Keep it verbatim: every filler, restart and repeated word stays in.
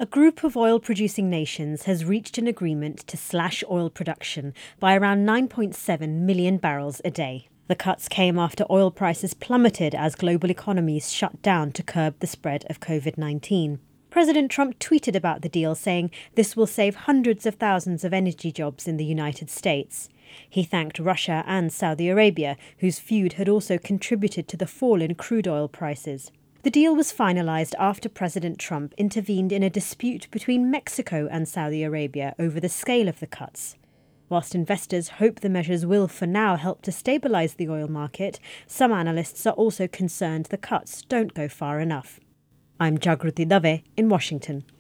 A group of oil-producing nations has reached an agreement to slash oil production by around nine point seven million barrels a day. The cuts came after oil prices plummeted as global economies shut down to curb the spread of covid nineteen. President Trump tweeted about the deal, saying this will save hundreds of thousands of energy jobs in the United States. He thanked Russia and Saudi Arabia, whose feud had also contributed to the fall in crude oil prices. The deal was finalised after President Trump intervened in a dispute between Mexico and Saudi Arabia over the scale of the cuts. Whilst investors hope the measures will for now help to stabilise the oil market, some analysts are also concerned the cuts don't go far enough. I'm Jagruti Dave in Washington.